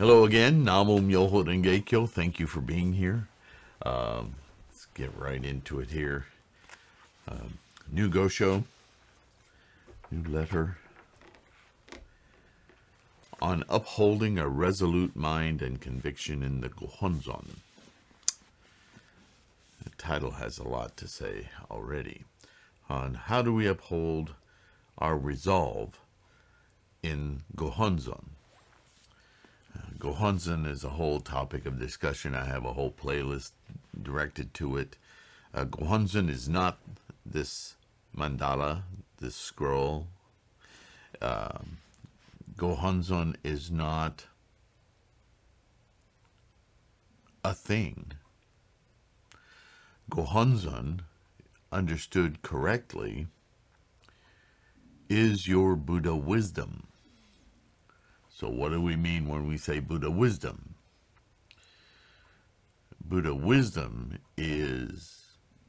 Hello again, Namo Myoho Renge Kyo. Thank you for being here. Let's get right into it here. New Gosho, new letter on upholding a resolute mind and conviction in the Gohonzon. The title has a lot to say already on how do we uphold our resolve in Gohonzon. Gohonzon is a whole topic of discussion. I have a whole playlist directed to it. Gohonzon is not this mandala, this scroll. Gohonzon is not a thing. Gohonzon, understood correctly, is your Buddha wisdom. So what do we mean when we say Buddha wisdom? Buddha wisdom is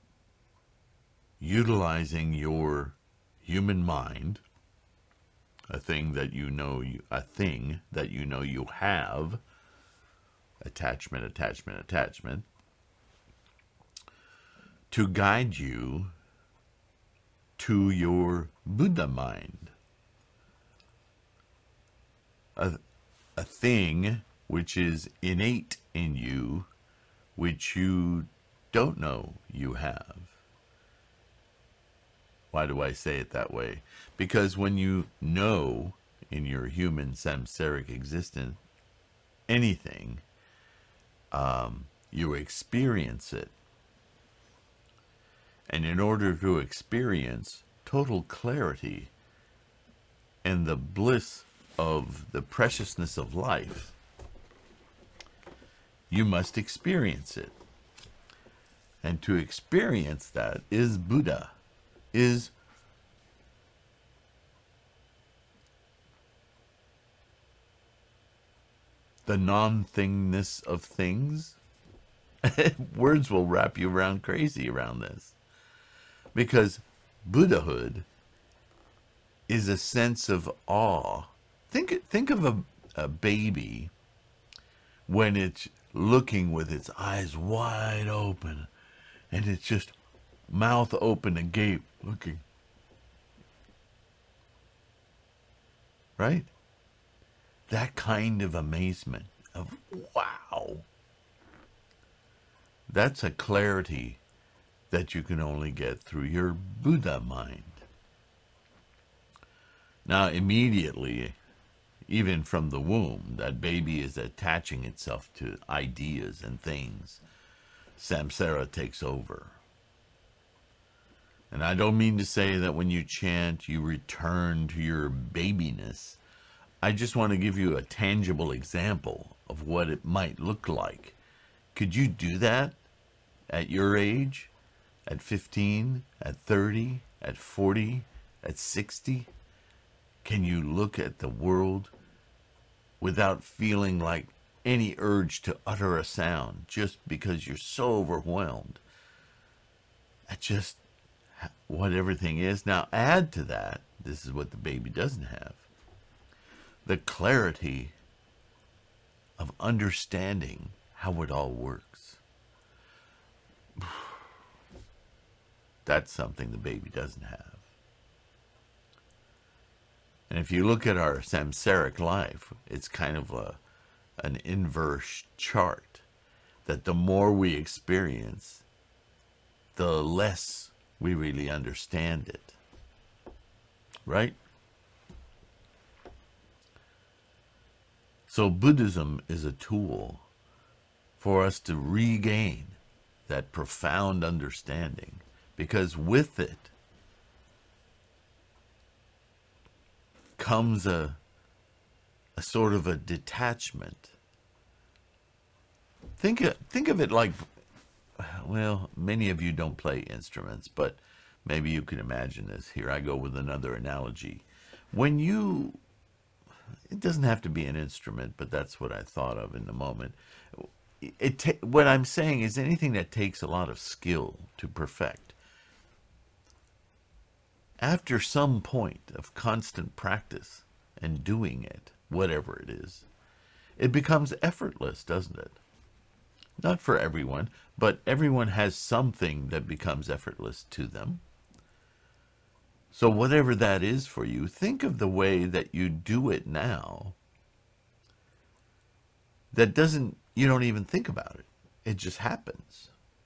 utilizing your human mind, a thing that you know you have, attachment, to guide you to your Buddha mind. A thing which is innate in you, which you don't know you have. Why do I say it that way? Because when you know in your human samsaric existence anything, you experience it. And in order to experience total clarity and the bliss of the preciousness of life, you must experience it. And to experience that is Buddha, is the non-thingness of things. Words will wrap you around crazy around this. Because Buddhahood is a sense of awe. Think of a baby when it's looking with its eyes wide open and it's just mouth open agape looking. Right? That kind of amazement of wow. That's a clarity that you can only get through your Buddha mind. Now immediately, even from the womb, that baby is attaching itself to ideas and things. Samsara takes over. And I don't mean to say that when you chant, you return to your babiness. I just want to give you a tangible example of what it might look like. Could you do that at your age? At 15? At 30? At 40? At 60? Can you look at the world without feeling like any urge to utter a sound just because you're so overwhelmed at just what everything is? Now add to that, this is what the baby doesn't have, the clarity of understanding how it all works. That's something the baby doesn't have. And if you look at our samsaric life, it's kind of an inverse chart, that the more we experience, the less we really understand it. Right? So Buddhism is a tool for us to regain that profound understanding, because with it comes a sort of a detachment. Think of it like, well, many of you don't play instruments, but maybe you can imagine this. Here I go with another analogy. When you, it doesn't have to be an instrument, but that's what I thought of in the moment. What I'm saying is anything that takes a lot of skill to perfect. After some point of constant practice and doing it, whatever it is, it becomes effortless, doesn't it? Not for everyone, but everyone has something that becomes effortless to them. So whatever that is for you, think of the way that you do it now. You don't even think about it. It just happens.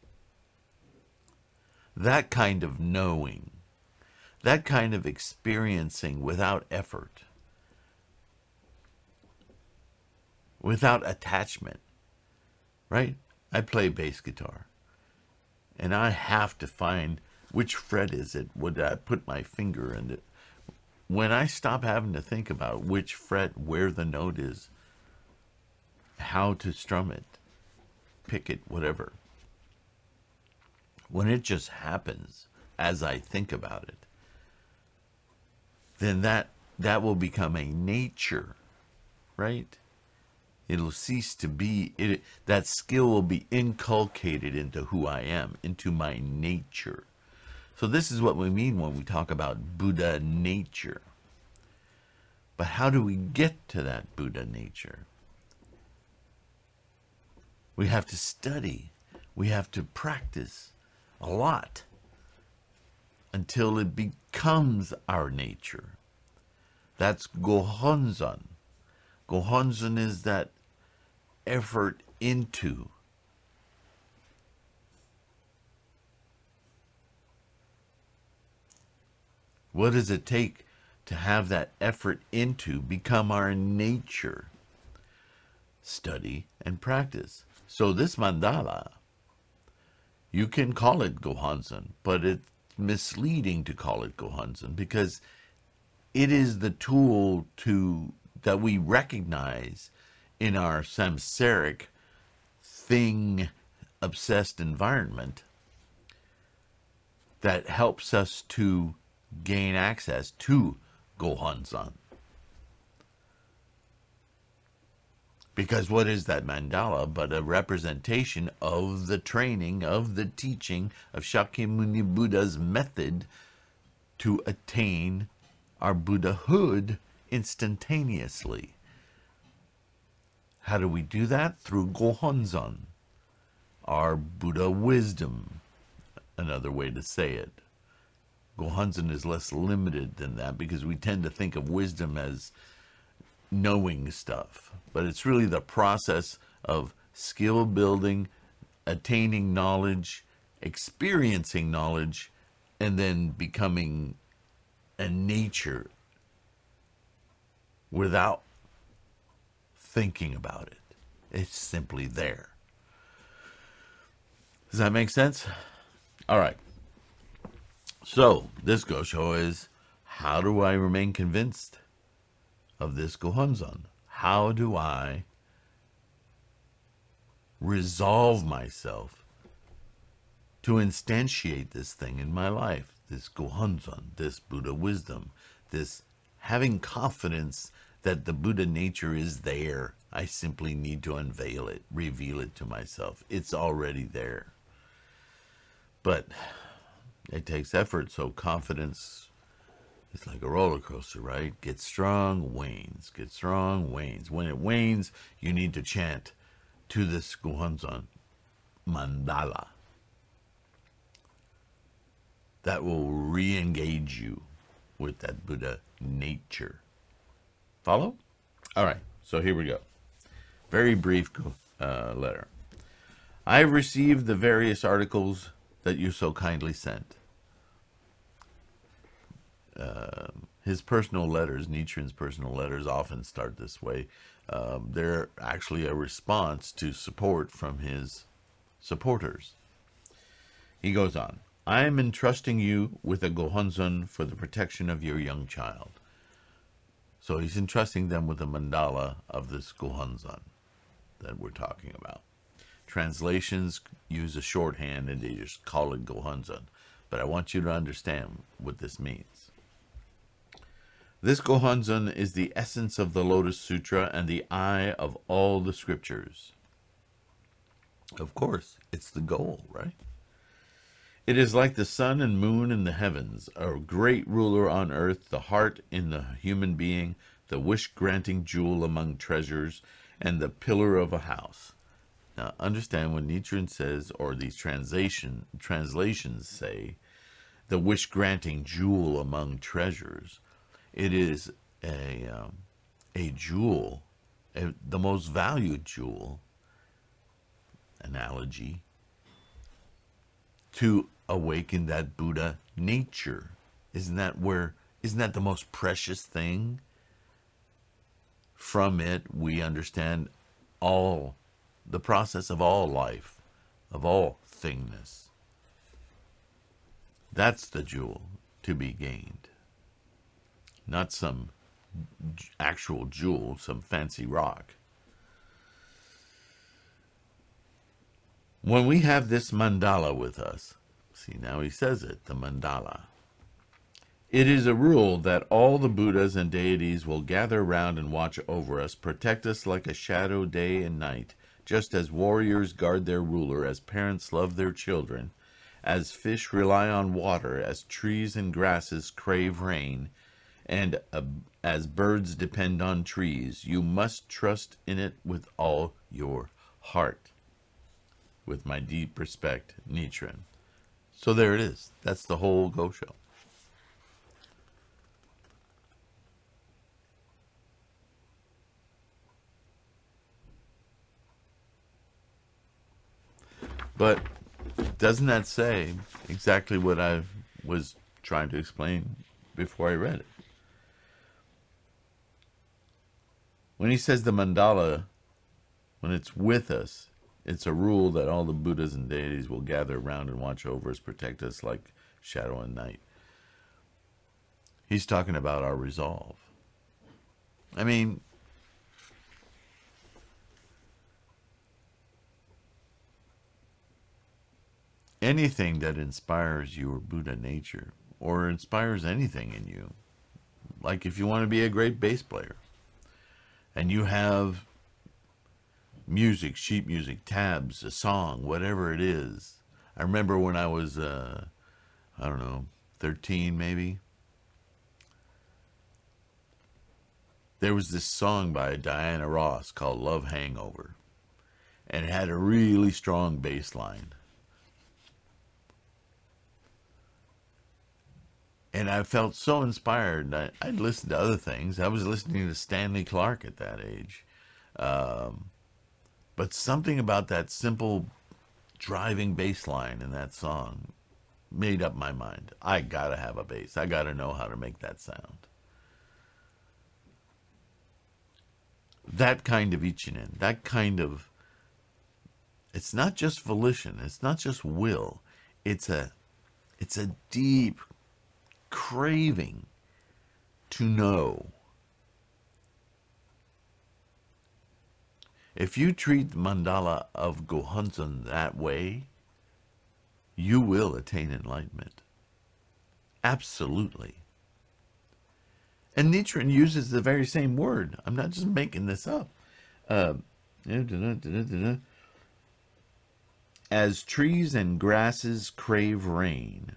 That kind of knowing, that kind of experiencing without effort, without attachment, right? I play bass guitar, and I have to find which fret is it, would I put my finger in it. When I stop having to think about which fret, where the note is, how to strum it, pick it, whatever. When it just happens as I think about it, then that will become a nature, right? It'll cease to be, that skill will be inculcated into who I am, into my nature. So this is what we mean when we talk about Buddha nature. But how do we get to that Buddha nature? We have to study. We have to practice a lot until it becomes our nature. That's Gohonzon. Gohonzon is that effort into. What does it take to have that effort into become our nature? Study and practice. So this mandala, you can call it Gohonzon, but it's misleading to call it Gohonzon because it is the tool that we recognize in our samsaric thing-obsessed environment that helps us to gain access to Gohonzon. Because what is that mandala but a representation of the training, of the teaching of Shakyamuni Buddha's method to attain our Buddhahood instantaneously. How do we do that? Through Gohonzon, our Buddha wisdom, another way to say it. Gohonzon is less limited than that because we tend to think of wisdom as knowing stuff. But it's really the process of skill building, attaining knowledge, experiencing knowledge, and then becoming a nature without thinking about it. It's simply there. Does that make sense? All right. So, this Gosho is, how do I remain convinced of this Gohonzon? How do I resolve myself to instantiate this thing in my life? This Gohonzon, this Buddha wisdom, this having confidence that the Buddha nature is there. I simply need to unveil it, reveal it to myself. It's already there. But it takes effort, so confidence is like a roller coaster, right? Gets strong, wanes. Gets strong, wanes. When it wanes, you need to chant to this Gohonzon mandala. That will re-engage you with that Buddha nature. Follow? All right, so here we go. Very brief letter. I have received the various articles that you so kindly sent. His personal letters, Nichiren's personal letters, often start this way. They're actually a response to support from his supporters. He goes on, I am entrusting you with a Gohonzon for the protection of your young child. So he's entrusting them with a mandala of this Gohonzon that we're talking about. Translations use a shorthand and they just call it Gohonzon. But I want you to understand what this means. This Gohonzon is the essence of the Lotus Sutra and the eye of all the scriptures. Of course, it's the goal, right? It is like the sun and moon in the heavens, a great ruler on earth, the heart in the human being, the wish-granting jewel among treasures. and the pillar of a house. Now, understand when Nichiren says, or these translations say, the wish-granting jewel among treasures, it is a jewel, the most valued jewel, analogy, to awaken that Buddha nature. Isn't that the most precious thing? From it, we understand all the process of all life, of all thingness. That's the jewel to be gained. Not some actual jewel, some fancy rock. When we have this mandala with us, see, now he says it, the mandala. It is a rule that all the Buddhas and deities will gather round and watch over us, protect us like a shadow day and night, just as warriors guard their ruler, as parents love their children, as fish rely on water, as trees and grasses crave rain, and as birds depend on trees. You must trust in it with all your heart. With my deep respect, Nichiren. So there it is. That's the whole Gosho. But doesn't that say exactly what I was trying to explain before I read it? When he says the mandala, when it's with us, it's a rule that all the Buddhas and deities will gather around and watch over us, protect us like shadow and night. He's talking about our resolve. I mean, anything that inspires your Buddha nature, or inspires anything in you, like if you want to be a great bass player, and you have music, sheet music, tabs, a song, whatever it is. I remember when I was, 13 maybe. There was this song by Diana Ross called Love Hangover. And it had a really strong bass line. And I felt so inspired. I'd listened to other things. I was listening to Stanley Clarke at that age. But something about that simple driving bass line in that song made up my mind. I gotta have a bass. I gotta know how to make that sound. That kind of ichinen, that kind of, it's not just volition, it's not just will, it's a deep craving to know. If you treat the mandala of Gohonzon that way, you will attain enlightenment. Absolutely. And Nichiren uses the very same word. I'm not just making this up. As trees and grasses crave rain.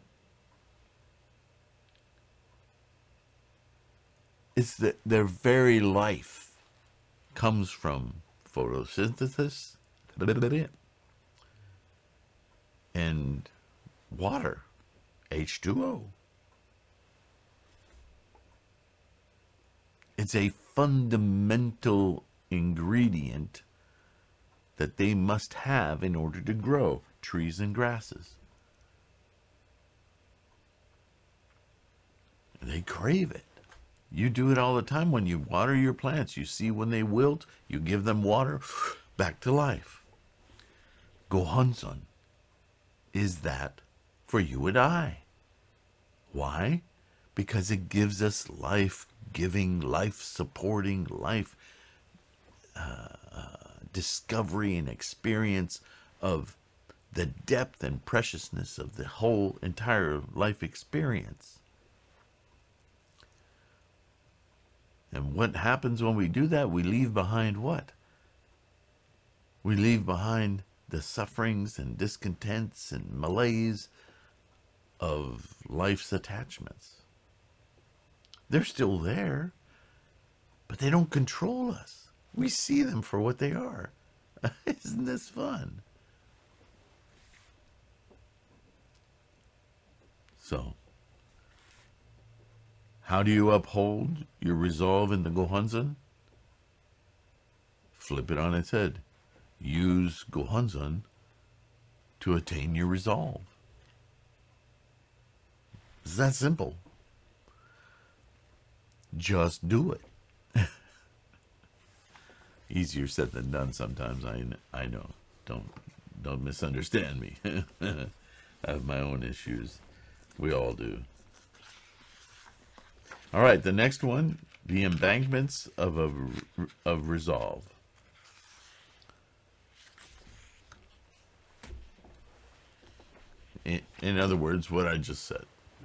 It's their very life comes from photosynthesis and water, H2O. It's a fundamental ingredient that they must have in order to grow, trees and grasses. They crave it. You do it all the time when you water your plants. You see when they wilt, you give them water, back to life. Gohonzon is that for you and I. Why? Because it gives us life-giving, life-supporting, life discovery and experience of the depth and preciousness of the whole entire life experience. And what happens when we do that? We leave behind what? We leave behind the sufferings and discontents and malaise of life's attachments. They're still there, but they don't control us. We see them for what they are. Isn't this fun? So, how do you uphold your resolve in the Gohonzon? Flip it on its head. Use Gohonzon to attain your resolve. It's that simple. Just do it. Easier said than done sometimes, I know. Don't misunderstand me. I have my own issues. We all do. All right, the next one, the embankments of resolve. In other words, what I just said.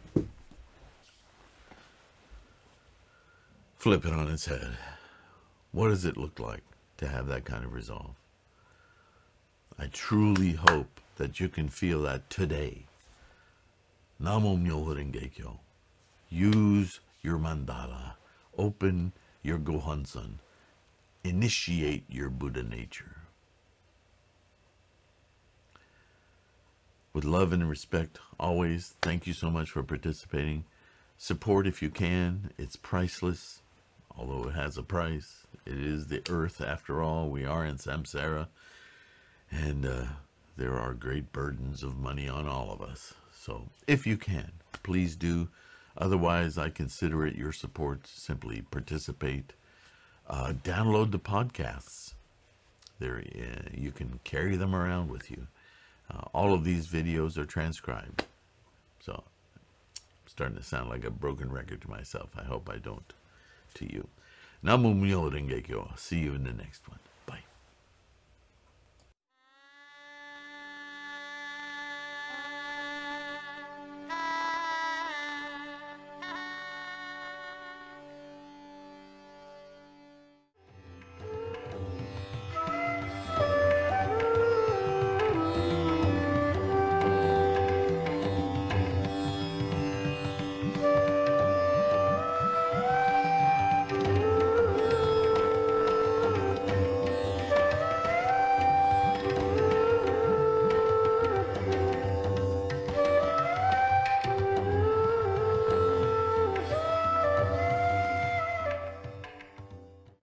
Flip it on its head. What does it look like to have that kind of resolve? I truly hope that you can feel that today. Namo Myoho Renge Kyo. Use your mandala. Open your Gohonzon. Initiate your Buddha nature. With love and respect, always, thank you so much for participating. Support if you can. It's priceless, although it has a price. It is the earth, after all. We are in samsara, and there are great burdens of money on all of us. So if you can, please do. Otherwise, I consider it your support. Simply participate. Download the podcasts. You can carry them around with you. All of these videos are transcribed. So I'm starting to sound like a broken record to myself. I hope I don't to you. Namo Myoho Renge Kyo. See you in the next one.